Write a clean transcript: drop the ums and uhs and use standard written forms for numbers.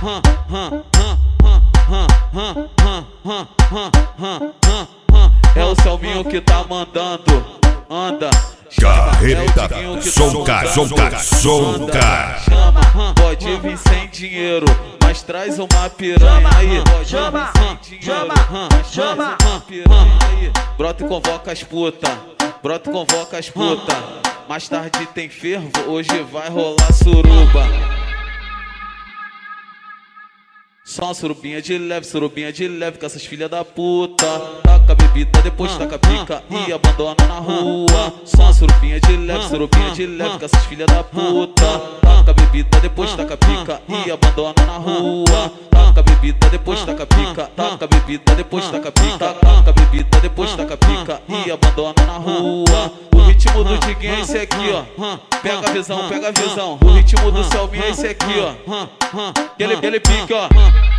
É o Selminho que tá mandando, anda. Carreta, sonca. Chama, pode vir sem dinheiro, mas traz uma piranha aí. Chama. Brota e convoca as puta, brota e convoca as puta. Mais tarde tem fervo, hoje vai rolar suruba. Só uma surubinha de leve com essas filhas da puta. Taca a bebida, depois taca a pica e abandona na rua. Só uma surubinha de leve com essas filhas da puta. Taca a bebida, depois taca a pica e abandona na rua. Taca a bebida, depois taca a pica, taca a bebida, depois taca a pica, taca a bebida, depois taca a pica e abandona na rua. O ritmo do Diguinho é esse aqui, ó. Pega a visão. O ritmo do Selminho é esse aqui, ó. Ele pica, ó.